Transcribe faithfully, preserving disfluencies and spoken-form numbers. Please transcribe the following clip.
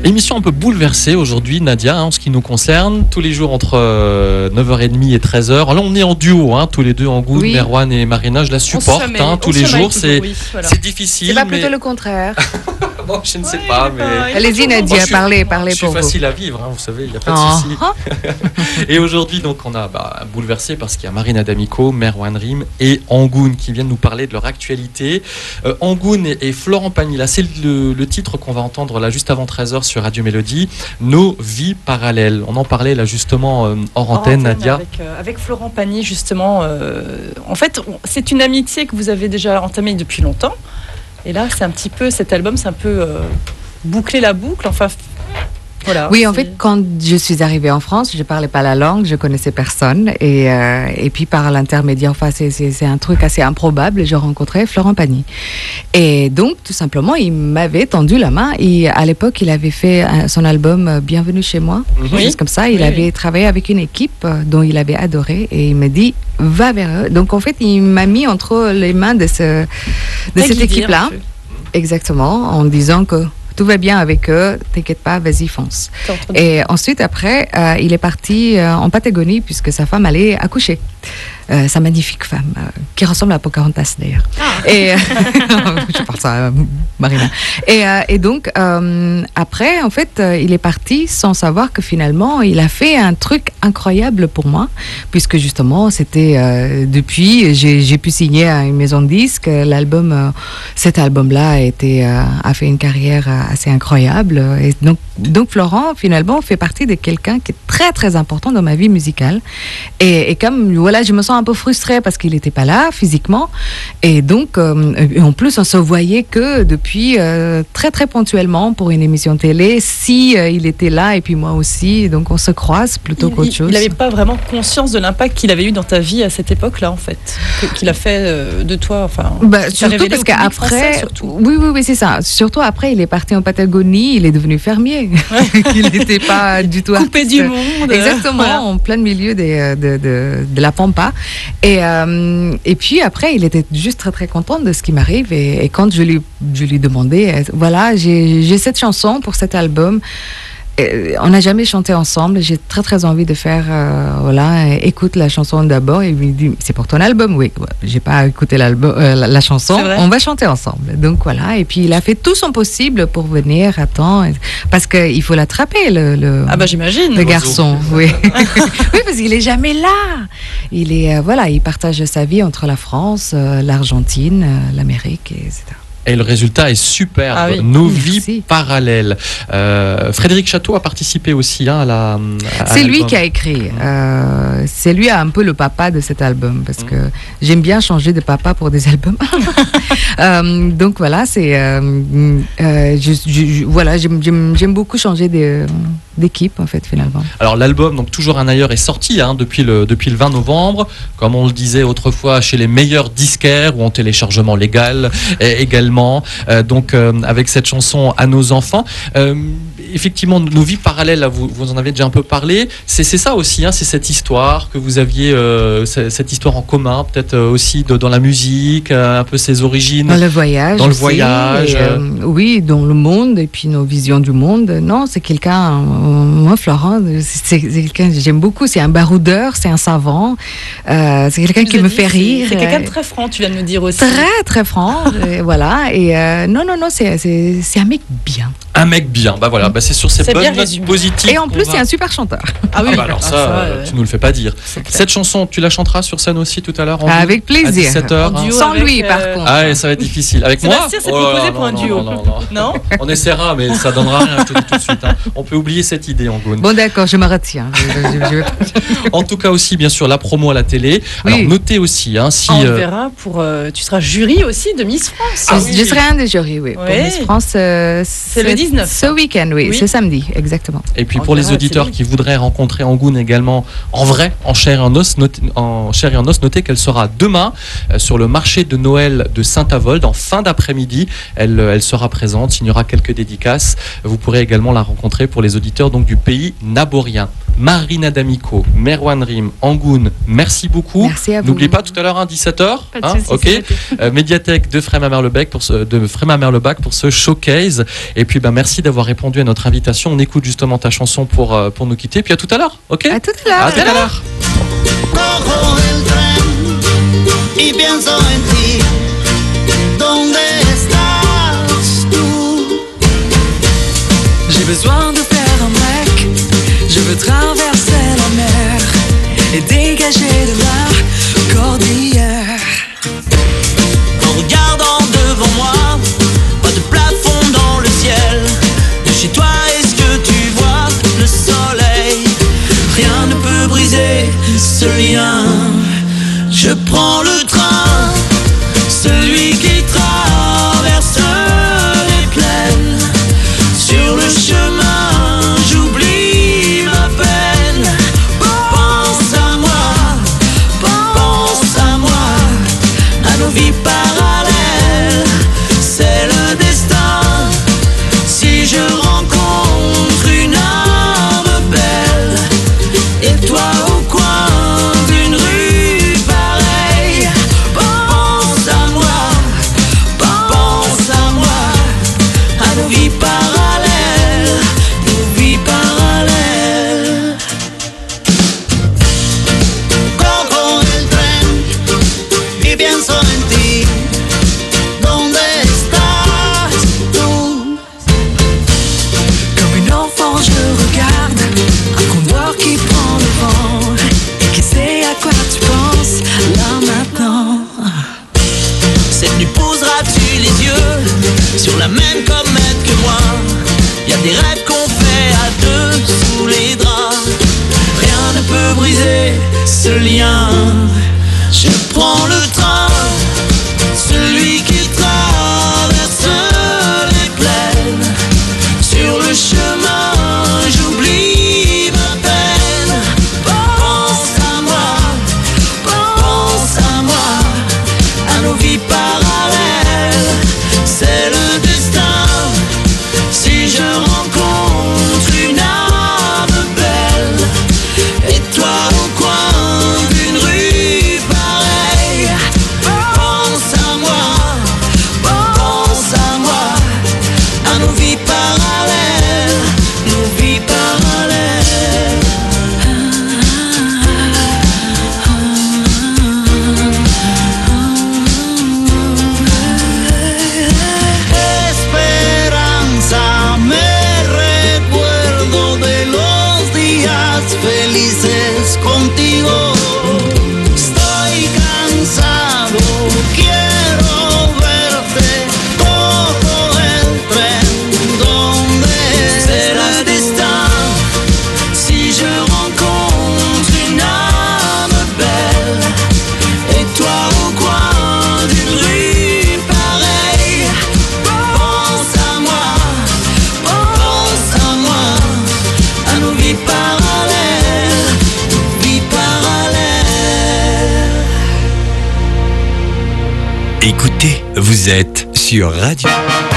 Émission un peu bouleversée aujourd'hui, Nadia, hein, en ce qui nous concerne. Tous les jours entre euh, neuf heures trente et treize heures. Là, on est en duo, hein, tous les deux, Angoune, oui. Merwan et Marina. Je la supporte sommeille, hein, tous les jours. C'est, oui, voilà. c'est difficile. C'est pas mais... plutôt le contraire. Bon, je ne sais oui, pas, mais... Allez-y, Nadia, parlez, parlez pour vous. Je suis facile à vivre, hein, vous savez, il n'y a pas de oh. souci. Et aujourd'hui, donc, on a bah, bouleversé parce qu'il y a Marina D'Amico, Merwan Rim et Angoune qui viennent nous parler de leur actualité. Euh, Angoune et, et Florent Pagny, là, c'est le, le titre qu'on va entendre là juste avant treize heures sur Radio Mélodie. Nos vies parallèles. On en parlait là justement euh, hors, hors antenne, Nadia. Avec, euh, avec Florent Pagny, justement. Euh, en fait, on, c'est une amitié que vous avez déjà entamée depuis longtemps. Et là, c'est un petit peu, cet album, c'est un peu euh, boucler la boucle. Enfin, voilà. Oui, en fait, quand je suis arrivée en France, je ne parlais pas la langue, je connaissais personne. Et, euh, et puis, par l'intermédiaire, enfin, c'est, c'est, c'est un truc assez improbable, je rencontrais Florent Pagny. Et donc, tout simplement, il m'avait tendu la main. Et à l'époque, il avait fait son album Bienvenue chez moi, mm-hmm. juste comme ça. Il oui, avait oui. travaillé avec une équipe dont il avait adoré. Et il m'a dit, va vers eux. Donc, en fait, il m'a mis entre les mains de, ce, de cette équipe-là. Exactement, en disant que tout va bien avec eux, t'inquiète pas, vas-y, fonce. Et ensuite, après, euh, il est parti euh, en Patagonie puisque sa femme allait accoucher. Euh, sa magnifique femme, euh, qui ressemble à Pocahontas d'ailleurs. Ah. Et euh, je pense à euh, Marina. Et, euh, et donc, euh, après, en fait, euh, il est parti sans savoir que finalement, il a fait un truc incroyable pour moi, puisque justement, c'était euh, depuis, j'ai, j'ai pu signer à une maison de disques. L'album, euh, cet album-là a, été, euh, a fait une carrière assez incroyable. Et donc, donc, Florent, finalement, fait partie de quelqu'un qui est très, très important dans ma vie musicale. Et, et comme, voilà, je me sens un peu frustrée parce qu'il n'était pas là physiquement et donc euh, et en plus on se voyait que depuis euh, très très ponctuellement pour une émission télé si euh, il était là et puis moi aussi, donc on se croise plutôt il, qu'autre chose. Il n'avait pas vraiment conscience de l'impact qu'il avait eu dans ta vie à cette époque-là en fait, qu'il a fait euh, de toi, enfin bah, surtout parce qu'après oui oui oui c'est ça, surtout après il est parti en Patagonie, il est devenu fermier. Ouais. Il n'était pas du tout coupé artiste. Du monde exactement, voilà. En plein milieu des, de, de, de la pampa. Et, euh, et puis après, il était juste très très content de ce qui m'arrive. Et, et quand je lui, je lui demandais, voilà, j'ai, j'ai cette chanson pour cet album. Et on n'a jamais chanté ensemble. J'ai très très envie de faire, euh, voilà, écoute la chanson d'abord. Et il me dit, c'est pour ton album, oui. J'ai pas écouté l'album, euh, la, la chanson. On va chanter ensemble. Donc voilà. Et puis il a fait tout son possible pour venir à temps, parce qu'il faut l'attraper le, le, ah bah j'imagine. Le garçon, oui. Oui, parce qu'il est jamais là. Il est, euh, voilà, il partage sa vie entre la France, euh, l'Argentine, euh, l'Amérique, et cetera. Et le résultat est superbe. Ah oui. Nos vies Merci. Parallèles. Euh, Frédéric Château a participé aussi hein, à la. À c'est l'album. Lui qui a écrit. Mmh. Euh, c'est lui un peu le papa de cet album parce mmh. que j'aime bien changer de papa pour des albums. euh, donc voilà, c'est. Euh, euh, je, je, voilà, j'aime, j'aime, j'aime beaucoup changer de, d'équipe en fait finalement. Alors l'album donc toujours un ailleurs est sorti hein, depuis le depuis le vingt novembre, comme on le disait autrefois chez les meilleurs disquaires ou en téléchargement légal et également. Euh, donc euh, avec cette chanson à nos enfants, euh, effectivement nos vies parallèles, là, vous, vous en avez déjà un peu parlé, c'est, c'est ça aussi, hein, c'est cette histoire que vous aviez, euh, cette histoire en commun, peut-être euh, aussi de, dans la musique, euh, un peu ses origines. Dans le voyage. Dans le aussi, voyage. Et, euh, oui, dans le monde et puis nos visions du monde. Non, c'est quelqu'un, euh, moi Florent, c'est, c'est quelqu'un que j'aime beaucoup, c'est un baroudeur, c'est un savant, euh, c'est quelqu'un qui me fait rire. C'est quelqu'un de très franc, tu viens de nous dire aussi. Très très franc, et voilà. Et euh, non, non, non, c'est, c'est, c'est un mec bien. Un mec bien, bah voilà, bah c'est sur ces c'est bonnes notes positives. Et en plus, va... c'est un super chanteur. Ah oui, ah bah alors ça, ah, ça euh, tu nous le fais pas dire. Cette chanson, tu la chanteras sur scène aussi tout à l'heure en avec duo, plaisir. À dix-sept heures. Hein. Sans avec, lui, par euh... contre. Ah, et ça va être difficile. Avec Sébastien, moi c'est oh, proposé pour un duo. Non, non, non, non. non On essaiera, mais ça donnera rien, je te dis tout de suite. Hein. On peut oublier cette idée, Angoune. Bon, d'accord, je me retiens. En tout cas aussi, bien sûr, la promo à la télé. Alors, oui. Notez aussi, hein, si. On euh... verra pour. Euh, tu seras jury aussi de Miss France. Ah, oui. Je serai un des jurys, oui. Pour Miss France, euh, c'est, c'est le dix-neuf. Ce week-end, oui, oui. C'est samedi, exactement. Et puis on pour les auditeurs qui voudraient rencontrer Angoune également en vrai, en chair et en os, notez, en chair et en os, notez qu'elle sera demain euh, sur le marché de Noël de Saint-Avold en fin d'après-midi. Elle, elle sera présente, il y aura quelques dédicaces. Vous pourrez également la rencontrer pour les auditeurs donc du pays naborien. Marina D'Amico, Merwan Rim, Angoune, merci beaucoup. Merci à vous. N'oubliez pas tout à l'heure, hein, dix-sept heures. Pas de hein, soucis, ok. Euh, médiathèque de Fréma-Merlebec pour ce, de Fréma-Merlebec pour ce showcase. Et puis, ben, merci d'avoir répondu à notre notre invitation. On écoute justement ta chanson pour, euh, pour nous quitter. Puis à tout à l'heure, ok? À tout à l'heure. À tout à l'heure. Cojo el tren y pienso en ti. ¿Dónde estás tú? J'ai besoin de faire un break. Je veux traverser la mer et dégager de la cordillère. En regardant devant moi, pas de plafond dans le ciel. De chez toi, est-ce que tu vois le soleil? Rien ne peut briser ce lien. Je prends le train, celui qui traverse les plaines. Sur le chemin, j'oublie ma peine. Pense à moi, pense à moi, à nos vies parallèles. C'est le destin. Si je rencontre une âme belle, et toi au coin d'une rue pareille, pense à moi, pense à moi, à nos vies parallèles, nos vies parallèles. Cojo el tren y pienso en ti. ¿Dónde estás tú? Comme une enfant, je regarde un condor qui prend le vent et qui sait à quoi tu penses là maintenant. Cette nuit poseras-tu les yeux sur la même comète que moi? Y a des rêves qu'on fait à deux sous les draps. Rien ne peut briser ce lien. Je prends le train, celui qui traverse les plaines. Sur le chemin, j'oublie ma peine. Pense à moi, pense à moi, à nos vies parallèles. C'est le destin. Si je rencontre une âme belle, et toi au coin d'une rue pareille, pense à moi, pense à moi, à nos vies parallèles, nos vies parallèles. Esperanza, me recuerdo de los días felices contigo. Estoy cansado, quiero verte. Cojo el tren, ¿dónde será el destin? Si je rencontre une âme belle, et toi au coin d'une rue pareille, pense à moi, pense à moi, à nos vies parallèles, nos vies parallèles. Écoutez, vous êtes sur Radio.